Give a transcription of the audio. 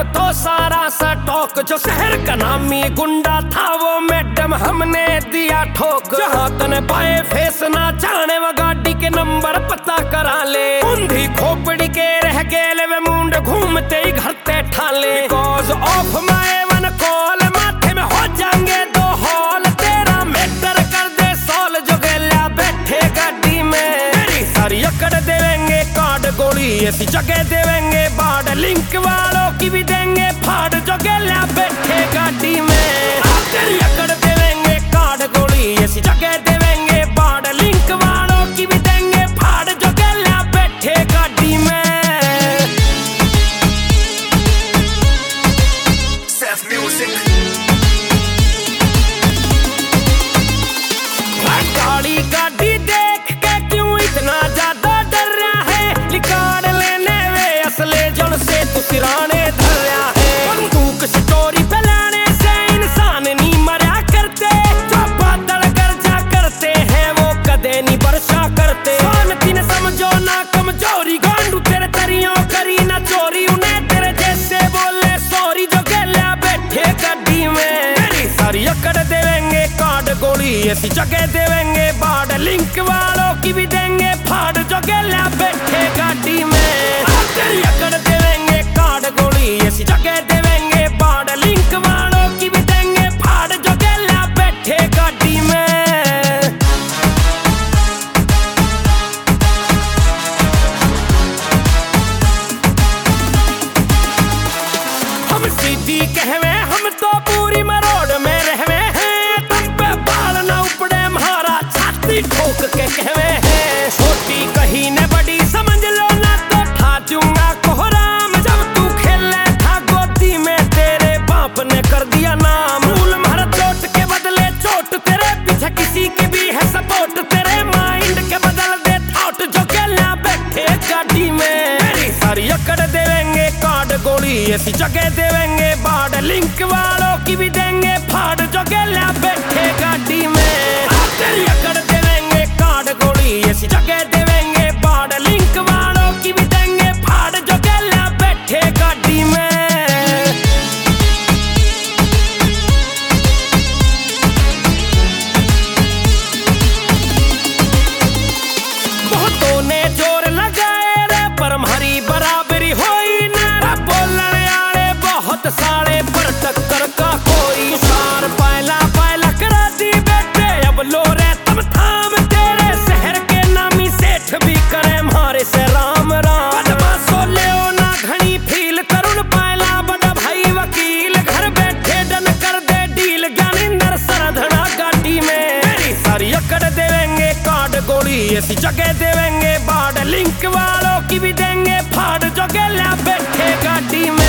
हम तो सारा स्टॉक, जो शहर का नामी गुंडा था वो मैडम हमने दिया ठोक। जहाँ तने पाए फेस ना जाने वो गाड़ी के नंबर पता करा ले। ऊंधी खोपड़ी के रह गेले वे मुंड घूमते ही घर ते ठाले। Because of my one call माथे में हो जाएंगे दो हॉल। तेरा मैटर कर दे सॉल जो गेला बैठे गाड़ी में। तेरी सारी अकड़ देवेंगे कार्ड गोली ऐसी जगह देवेंगे बाढ़। लिंक वालों की भी देंगे फाड़ जो गेला बैठे गाड़ी में। तेरी अकड़ देवेंगे कार्ड गोली ऐसी जगह देवेंगे बाढ़। लिंक वालों की भी देंगे फाड़ जो गेला बैठे गाड़ी में। गाड़ी गाड़ी देख के क्यों इतना ज्यादा डर रहा है। लिकाड़ लेने वे असले जड़ से तू सिराने धर रहा है। बंदूक स्टोरी फैलाने से इंसान नहीं मरा करते। जो बादल गर्जा करते हैं वो कदे नहीं वर्षा करते। शांति न समझो ना कमजोरी, गांडू तेरे तरियों करी ना चोरी। उन्हें तेरे जैसे बोले सॉरी जो गेला बैठे गाड़ी में। तेरी सारी अकड़ देवेंगे कार्ड गोली ऐसी जगह देवेंगे बाढ़। लिंक वालों की भी देंगे फाड़ जो गेला बैठे गाड़ी में। तेरी अकड़ देवेंगे कार्ड गोली ऐसी जगह देवेंगे बाढ़। लिंक वालों की भी देंगे फाड़ जो गेला बैठे गाड़ी में। हम सीधी कहवे हम तो पूरी मरोड़ में रहवे हैं। तब पे बाल ना उपड़े मारा छाती ठोक के कहवे हैं। छोटी कहीं ने बड़ी समझ लो ना तो ठा दूंगा कोहराम। जब तू खेले था गोदी में तेरे बाप ने कर दिया नाम। भूल मार चोट के बदले चोट, तेरे पीछे किसी की भी है सपोर्ट। तेरे माइंड के बदल दे थॉट जो गेला बैठे गाड़ी में। तेरी सारी अकड़ देवेंगे कार्ड गोली ऐसी जगह देवेंगे बाढ़। लिंक वालों की भी देंगे फाड़ जो गेला बैठे गाड़ी में। तेरी अकड़ देवेंगे कार्ड गोली ऐसी जगह देवेंगे बाढ़। लिंक वालों की भी देंगे फाड़ जो गेला बैठे गाड़ी में। बहुतों ने जोर लगाए रे पर हमारी बराबरी होई ना। बोलने आले बहुत सारे पर टक्कर का कोई। सार पायला पायला करा दी बेटे अब लो रे तम थाम। तेरे शहर के नामी सेठ भी करे हमारे से राम राम। बदमाशो ले ना घनी फील करुण पायला बड़ा भाई वकील। घर बैठे डन कर दे डील ज्ञानिंदर सरधना गाड़ी में। तेरी सारी अकड़ देवेंगे कार्ड गोली ऐसी जगह देवेंगे बाढ़। लिंक वालों की भी देंगे फाड़ जो गेला बैठे गाड़ी में।